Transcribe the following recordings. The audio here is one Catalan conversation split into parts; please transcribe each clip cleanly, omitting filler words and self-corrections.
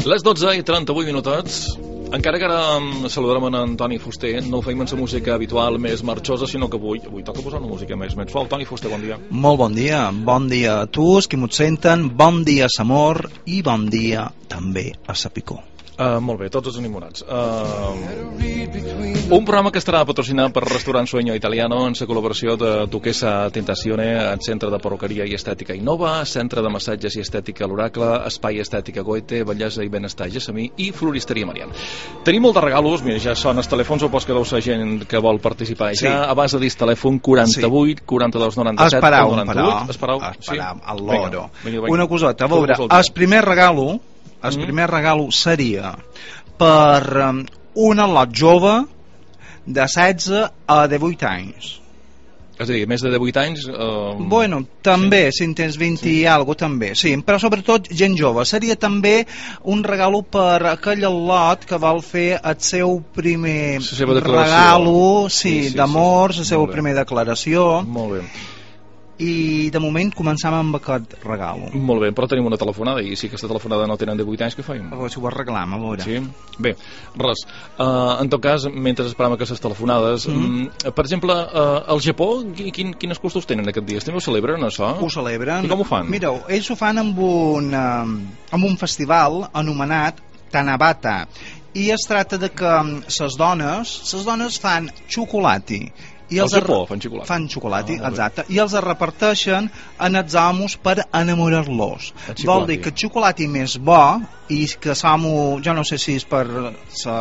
Les 12:38 minutets. Encara que ara saludarem en Antoni Fuster, no ho feim en la música habitual més marxosa, sinó que avui toca posar una música més suau. Toni Fuster, bon dia. Molt bon dia a tu, els que m'ho senten, bon dia a l'amor i bon dia també a la picor. Molt bé, tots els animonats. Un programa que estarà patrocinat per Restaurant Sueño Italiano en la col·laboració de Duquesa Tentazione, el Centre de Perruqueria i Estètica Innova, Centre de Massatges i Estètica L'Oracle, Espai Estètica Goethe, Bellesa i Benestar Gessamí i Floristeria Marian. Tenim molt de regalos, mira, ja són els telèfons, o pots que deu ser gent que vol participar. Sí. Ja abans de dir el telèfon 48 42 97 98. Esperau, al loro. Una coseta, a veure, el primer regalo seria per una lot jove de 16 a 18 anys. És a dir, més de 18 anys... Bueno, també, si en tens 20 i algo, també, sí, però sobretot gent jove. Seria també un regalo per aquell lot que vol fer el seu primer regalo, d'amor, la seva primera declaració. Molt bé. I de moment començam amb aquest regalo. Molt bé, però tenim una telefonada i si aquesta telefonada no tenen 18 anys, què faim? Si ho arreglam, a veure. Sí? Bé, res. En tot cas, mentre esperam aquestes telefonades, per exemple, al Japó, quines costos tenen aquest dia? També ho celebren, això? Ho celebren. I com ho fan? Mireu, ells ho fan amb un festival anomenat Tanabata, i es tracta de que les dones fan xocolati. Al Japó fan xocolati, exacte, i els reparteixen en els homes per enamorar-los. Vol dir que el xocolati més bo, i que l'home, jo no sé si és per el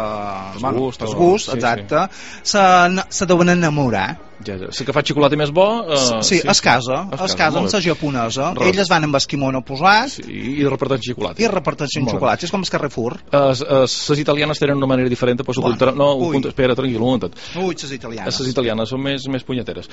gust, exacte, se deuen enamorar. Si que fa xocolata més bo... Sí, es casa amb la japonesa. Elles van amb el kimono posat i reparteixen xocolata. És com el Carrefour. Les italianes tenen una manera diferent. Espera, tranquil·lo. Ui, les italianes són més punyeteres.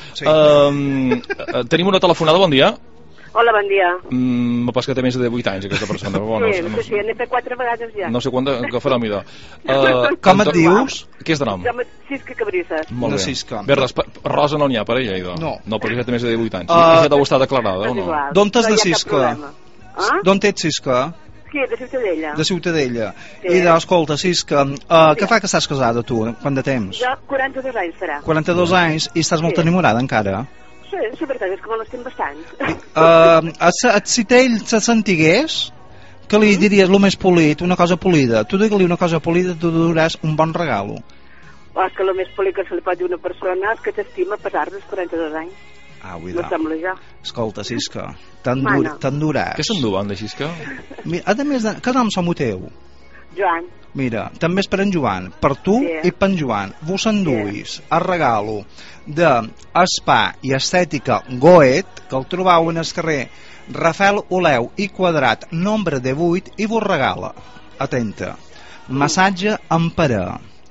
Tenim una telefonada, bon dia. Hola, bon dia. Pas que té més de 18 anys aquesta persona. Sí, n'he fet 4 vegades ja. No sé quan que farà mida. Com et dius? Què és de nom? Cisca Cabrisses. Molt bé. Bé, Rosa no n'hi ha per ella, no, perquè ja té més de 18 anys. I ja deu estar declarada, o no? D'on t'has de Cisca? D'on ets, Cisca? Sí, de Ciutadella. De Ciutadella. I escolta, Cisca, què fa que estàs casada tu? Quant de temps? Jo 42 anys farà. 42 anys i estàs molt enamorada encara? Sí, per tant, és que me l'estim bastant. Si ell se sentigués, que li diries el més polit, una cosa polida, tu digue-li una cosa polida, tu duràs un bon regalo. És que el més polit que se li pot dir una persona és que t'estima a pesar dels 42 anys. No sembla ja. Escolta, Cisca, t'enduràs. Què s'enduen de Cisca? A més, que nom som teu? Joan. Mira, també és per en Joan, per tu i per en Joan. Vos enduis el regalo de Spa i Estètica Goethe, que el trobau en el carrer Rafael Oleu i Quadrat, nombre 18, i vos regala, atenta, massatge en parè.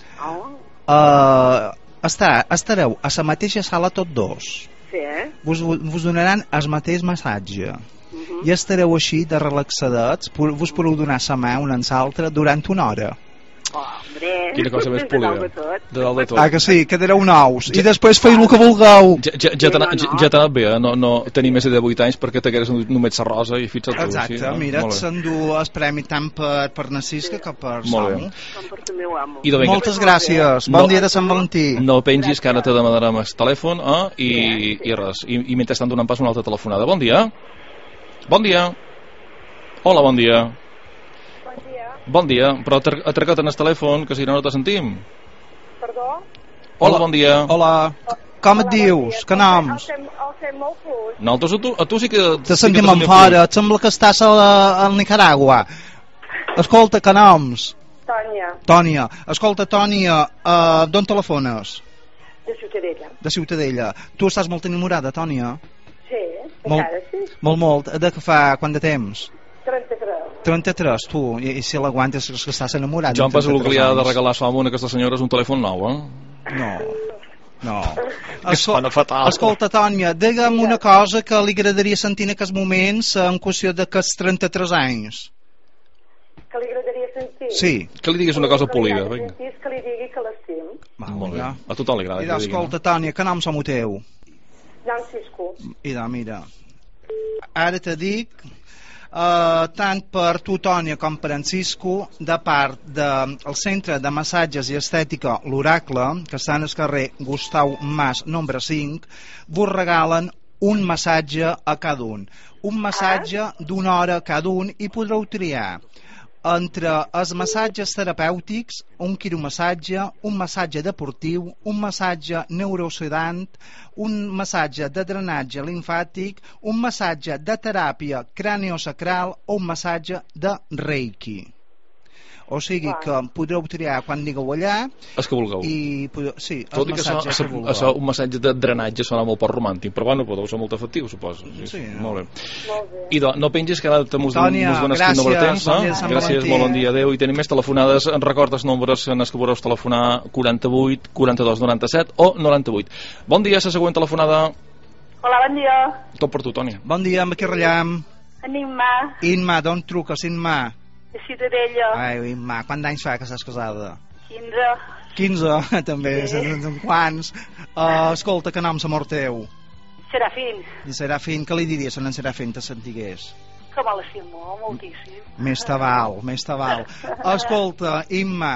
Estareu a la mateixa sala tots dos. Vos donaran el mateix massatge. I estareu així de relaxadets, vos podeu donar la mà una a l'altra durant una hora. Quina cosa més polida. De dalt de tot. Que sí, quedareu nous. I després feu el que vulgueu. Ja t'ha anat bé, no tenir més de 18 anys perquè t'hagués només la rosa i fixa't tu. Exacte, mira, s'endú el premi tant per Narcisca que per Samu. Moltes gràcies, bon dia de Sant Valentí. No pengis, que ara te demanarem el telèfon i res. I mentrestant donant pas una altra telefonada. Bon dia. Bon dia. Hola, bon dia. Bon dia, però atraca't en el telèfon, que si no te sentim. Perdó? Hola, bon dia. Hola. Com et dius? Que noms? El fem molt fluix. No, a tu sí que... Te sentim en fora, et sembla que estàs a Nicaragua. Escolta, que noms? Tònia. Escolta, Tònia, d'on telefones? De Ciutadella. De Ciutadella. Tu estàs molt enamorada, Tònia? Sí, encara sí. Molt. De què fa, quant de temps? 33. 33, tu, i si l'aguantes és que estàs enamorat. Jo em penso que li ha de regalar a aquesta senyora és un telèfon nou, No. Escolta, Tònia, digue'm una cosa que li agradaria sentir en aquests moments en qüestió d'aquests 33 anys. Que li agradaria sentir? Sí. Que li diguis una cosa polida. Que li digui que l'estim. Molt bé. A tothom li agrada. Escolta, Tònia, que nom som teu? Jan Cisco. Mira, ara te dic tant per tu, Tònia, com per en Cisco, de part del Centre de Massatges i Estètica L'Oracle, que està al carrer Gustau Mas, nombre 5, vos regalen un massatge a cada un. Un massatge d'una hora cada un i podreu triar entre els massatges terapèutics, un quiromassatge, un massatge deportiu, un massatge neurosedant, un massatge de drenatge limfàtic, un massatge de teràpia craniosacral o un massatge de Reiki. O sigui que podreu triar quan digueu allà els que vulgueu. Sí, tot i que això, un massatge de drenatge sona molt poc romàntic, però bueno, podeu ser molt efectiu, suposo. Sí, molt bé. I no pengis que ara mos dones quin número tens. Gràcies, molt bon dia, adeu. I tenim més telefonades. Recorda els números en els que podeu telefonar: 48 42 97 o 98. Bon dia, la següent telefonada. Hola, bon dia. Tot per tu, Tònia. Bon dia, amb qui rellam? En Imma. Imma, d'on truques, Imma? De Ciutadella. Ai, Imma, quant d'anys fa que estàs casada? 15. 15, també, sí. Quants? Escolta, que nom s'amor teu? Serafín. I Serafín, què li diries a en Serafín te sentigués? Que me l'estimo, moltíssim. Més te val. Escolta, Imma,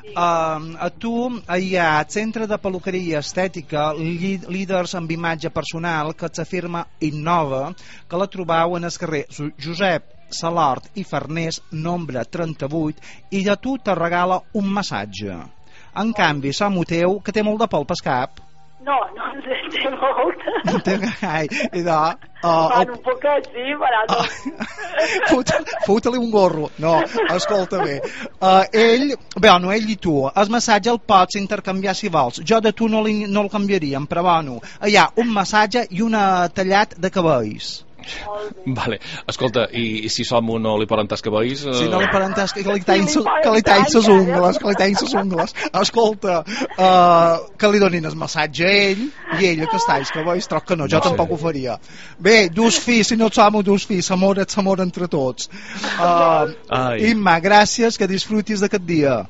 a tu hi ha Centre de Peluqueria Estètica, líders amb imatge personal, que s'afirma innova, que la trobau en el carrer Josep Salort i Farners, nombre 38, i de tu te regala un massatge. En canvi, l'amo teu, que té molt de pel cap. No en té molt. No té gai. Un poquet, sí, però no. Fota-li un gorro. No, escolta bé. Ell i tu, el massatge el pots intercanviar si vols. Jo de tu no el canviaríem, però bueno, hi ha un massatge i un tallat de cabells. Vale. Escolta, i si som no li poden tascar cabells? Si no li poden tascar, que li tallin les ungles. Escolta, que li donin el massatge a ell i ell que es talli els cabells, troc que no, jo tampoc ho faria. Bé, dus fills, si no et som dus fills, s'amor entre tots. Imma, gràcies, que disfrutis d'aquest dia.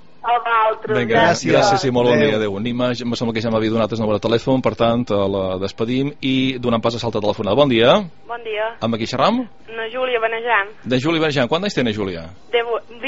Gràcies i molt bon dia, adeu. Nima, em sembla que ja m'havia donat el número de telèfon, per tant la despedim i donant pas a salta telefonada. Bon dia. Bon dia. Amb qui xerram? Na Júlia Benejam. De Júlia Benejam. Quant anys té na Júlia? De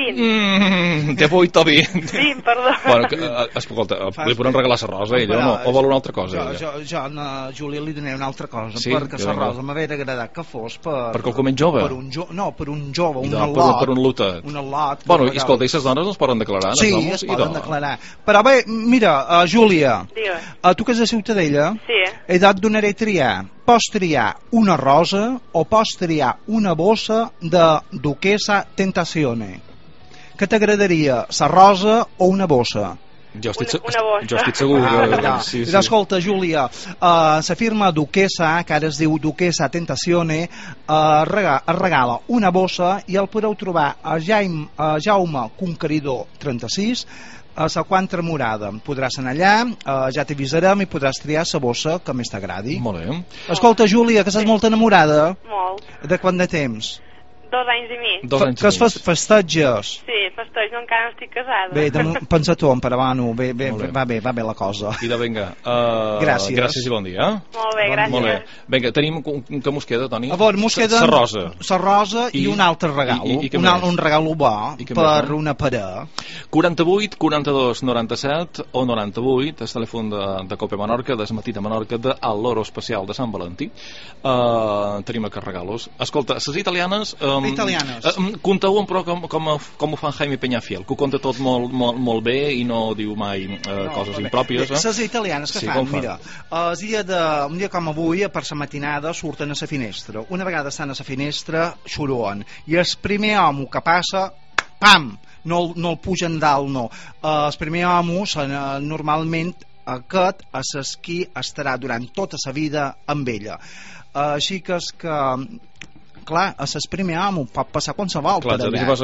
20. Té 8 o 20? 20, perdó. Bueno, escolta, li podem regalar la rosa a ella o no? O vol una altra cosa? Jo a na Júlia li donaré una altra cosa, perquè la rosa m'hauria agradat que fos perquè el coment jove? No, per un jove, un al·lot. Per un lotet. Bueno, i escolta, i les dones no es poden declarar? Sí, es poden declarar. Però bé, mira, Júlia, tu que és de Ciutadella, et donaré triar. Pots triar una rosa o pots triar una bossa de Duquesa Tentazione. Què t'agradaria, la rosa o una bossa? Jo estic segur sí. Escolta, Júlia, la firma Duquesa, que ara es diu Duquesa Tentazione, regala una bossa i el podeu trobar a Jaume Conqueridor 36, a la Quantra Morada. Podràs anar allà, ja t'avisarem i podràs triar la bossa que més t'agradi. Molt bé. Escolta, Júlia, que estàs molt enamorada. Molt. De quant de temps? 2 anys i mig. Que es festeges? Sí, festejo, encara no estic casada. Bé, pensa-t'ho, però va bé la cosa. I vinga, gràcies i bon dia. Molt bé, gràcies. Molt bé. Vinga, tenim que mos queda, Toni? A veure, mos queda la rosa i un altre regalo, un regalo bo per una parella. 48 42 97 o 98, el telèfon de Cope Menorca, del matí de Menorca, de l'hora especial de Sant Valentí. Tenim aquests regalos. Escolta, les italianes conteu-ho, però com ho fan Jaime Peñafiel, que ho conta tot molt bé i no diu mai coses impròpies. Les italianes que fan, mira, un dia com avui, per la matinada, surten a la finestra. Una vegada estan a la finestra, xuruen. I el primer home que passa, pam! No el pugen dalt, no. El primer home, normalment, aquest a l'esquí estarà durant tota la vida amb ella. Així que és que clar, a ses primer amo pot passar qualsevol per allà. Clar,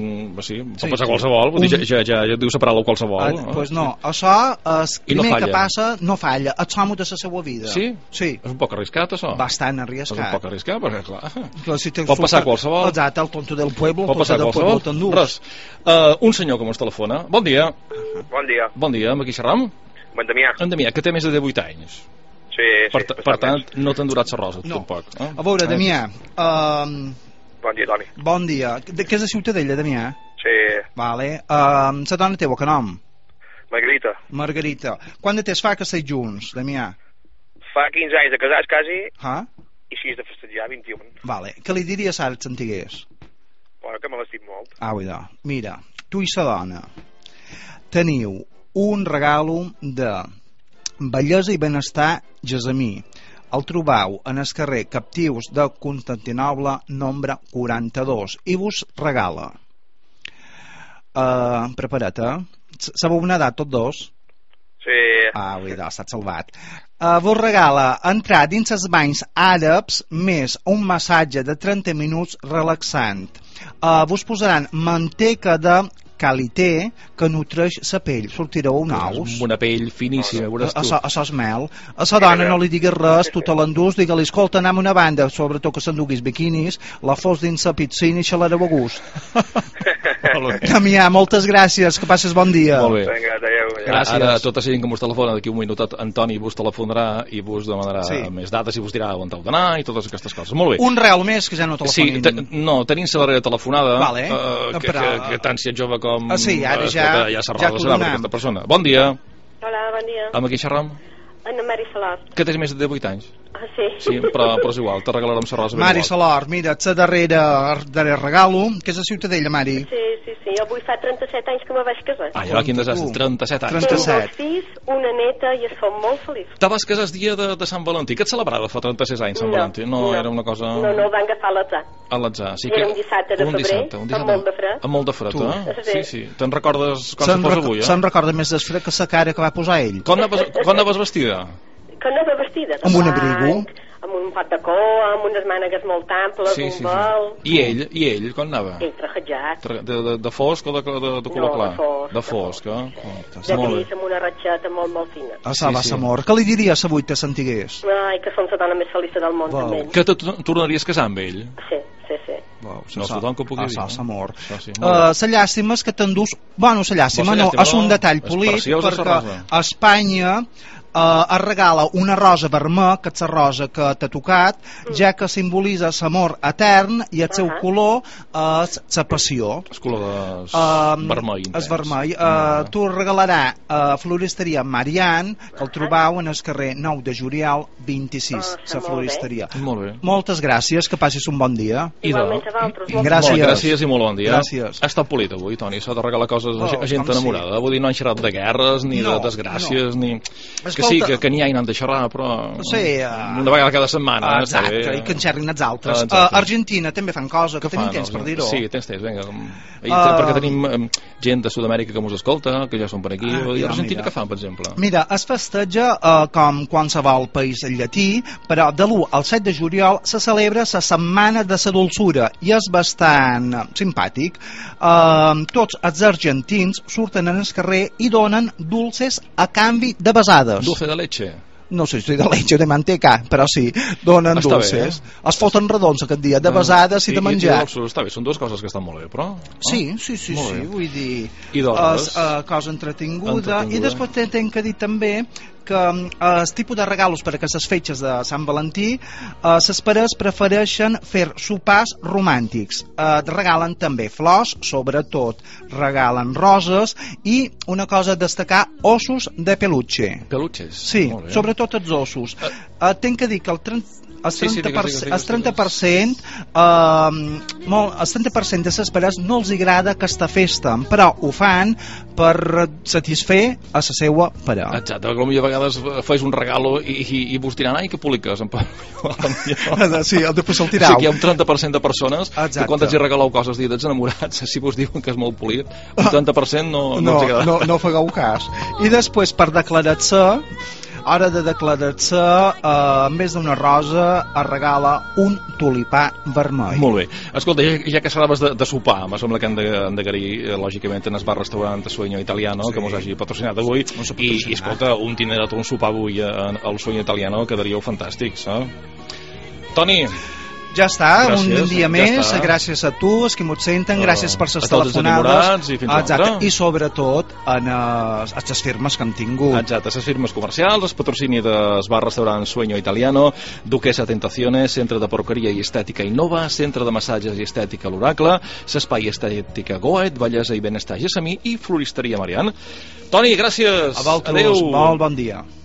pot passar qualsevol, ja et diu separar-lo qualsevol. Doncs no, això el primer que passa no falla, et som de la seva vida. Sí? Sí. És un poc arriscat, això? Bastant arriscat. És un poc arriscat, perquè clar, pot passar qualsevol. Exacte, el tonto del pueblo, pot passar qualsevol. Res, un senyor que ens telefona. Bon dia. Bon dia. Bon dia, amb qui xerram? En Damià. En Damià, que té més de 18 anys. Sí, per tant, no t'han durat la rosa, tampoc. A veure, Damià, Bon dia, Toni. Bon dia. Què és de Ciutadella, Damià? Sí. Vale. La dona teva, que nom? Margarita. Margarita. Quant de temps fa que esteu junts, Damià? Fa 15 anys de casats, quasi, i 6 de festejar, 21. Vale. Què li diries ara et sentigués? Bueno, que me l'estim molt. Cuidao. Mira, tu i sa dona teniu un regalo de bellesa i benestar gesamí. El trobau en el carrer Captius de Constantinoble, nombre 42, i vos regala. Prepara't, sabeu una edat, tots dos? Sí. Cuidao, s'ha salvat. Vos regala entrar dins els banys àrabs més un massatge de 30 minuts relaxant. Vos posaran manteca de calité que nutreix la pell. Sortireu nous. Una pell finíssima, veuràs tu. Això és mel. A la dona no li diguis res, tu te l'endús, digue-li, escolta, anem a una banda, sobretot que s'enduguis biquinis, la fos dins la piscina i xalareu a gust. Damià, moltes gràcies, que passes bon dia. Molt bé. Vinga, adéu. Gràcies. Ara tota la gent que vos telefona d'aquí un minutet, Antoni vos telefonarà i vos demanarà més dades i vos dirà on heu d'anar i totes aquestes coses. Molt bé. Un real més que ja no telefonin. Sí, no, tenim la darrera telefonada, que tant si ets jove com ara ja s'arroda aquesta persona. Bon dia. Hola, bon dia. Amb qui xerram? Ana Mari Salor. Que tens més de 18 anys? Sí, però és igual, te regalarem la rosa. Mari Salor, mira, la darrere regalo, que és a Ciutadella, Mari. Sí, jo avui fa 37 anys que me vaig casar. Ja, quin desastre, 37 anys. Tinc 2 fills, una neta i es fa molt feliç. Te vas casar el dia de Sant Valentí. Què et celebrava fa 36 anys, Sant Valentí? No, era una cosa... No, ho van agafar a l'atzar. A l'atzar, sí que... Era un dissabte de febrer, amb molt de fred. Amb molt de fred, Sí. Te'n recordes com se posa avui, Se'n recorda més del fred que la cara que va posar ell. Com anaves vestida? Que anava vestida. Amb un abrigo. Amb un pot de cor, amb unes mànegues molt amples, un vel... I ell, com anava? Ell trajejat. De fosc o de color clar? De fosc, De gris, amb una ratxeta molt fina. Amor. Què li diries avui te sentigués? Ai, que som la dona més feliç del món, també. Que te tornaries a casar amb ell? Sí. No és tothom que ho pugui dir. Amor. La llàstima és que t'endús... Bueno, la llàstima no, és un detall polit, perquè a Espanya es regala una rosa vermella, que és la rosa que t'ha tocat, ja que simbolitza l'amor etern i el seu color és la passió. El color vermell intens. És vermell. Tu regalarà a Floristeria Marian, que el trobau en el carrer 9 de juliol 26, la floristeria. Molt bé. Moltes gràcies, que passis un bon dia. Igualment a vosaltres. Gràcies i molt bon dia. Gràcies. Ha estat polit avui, Toni, s'ha de regalar coses a gent enamorada. Vull dir, no han xerrat de guerres, ni de desgràcies, ni... Que sí, que n'hi ha i n'han de xerrar, però una vegada cada setmana. Exacte, i que en xerrin els altres. Argentina també fan cosa, que tenim temps per dir-ho. Sí, tens, vinga. Perquè tenim gent de Sud-amèrica que mos escolta, que ja són per aquí. I Argentina què fan, per exemple? Mira, es festeja com qualsevol país llatí, però de l'1 al 7 de juliol se celebra la Setmana de la Dolçura i és bastant simpàtic. Tots els argentins surten en el carrer i donen dulces a canvi de besades. Dulce de leche. No sé si de leche o de manteca, però sí, donen dulces. Es foten redons aquest dia, de besades i de menjar. Està bé, són dues coses que estan molt bé, però... Sí, vull dir... I d'hores? Cosa entretinguda. I després t'henc que dir també que el tipus de regalos per a aquestes fetges de Sant Valentí, les pares prefereixen fer sopars romàntics. Regalen també flors, sobretot regalen roses, i una cosa a destacar, ossos de peluche. Peluches? Sí, sobretot els ossos. Tinc que dir que el 30% de les pares no els agrada aquesta festa, però ho fan per satisfer a la seva parella. Exacte, que potser a vegades fes un regalo i vos diran, ai, que poliques. Sí, després el tirau. Sí, que hi ha un 30% de persones que quan els regaleu coses dits enamorats, si vos diuen que és molt polit, un 30% no els agrada. No fagueu cas. I després, per declarar-se, hora de declarar-se, en vez d'una rosa es regala un tulipà vermell. Molt bé. Escolta, ja que parlaves de sopar, me sembla que hem d'agrair lògicament en el bar-restaurant Sueño Italiano, que mos hagi patrocinat avui, i escolta, un tindre un sopar avui al Sueño Italiano quedaríeu fantàstics, Toni, Ja està, un dia més, gràcies a tu, els que m'ho senten, gràcies per les telefonades, i sobretot a les firmes que hem tingut. Exacte, les firmes comercials, el patrocini del bar-restaurant Sueño Italiano, Duquesa Tentaciones, Centre de Perruqueria i Estètica Innova, Centre de Massatges i Estètica L'Oracle, l'Espai Estètica Goet, Bellesa i Benestar Gessamí i Floristeria Marian. Toni, gràcies. A vosaltres, molt bon dia.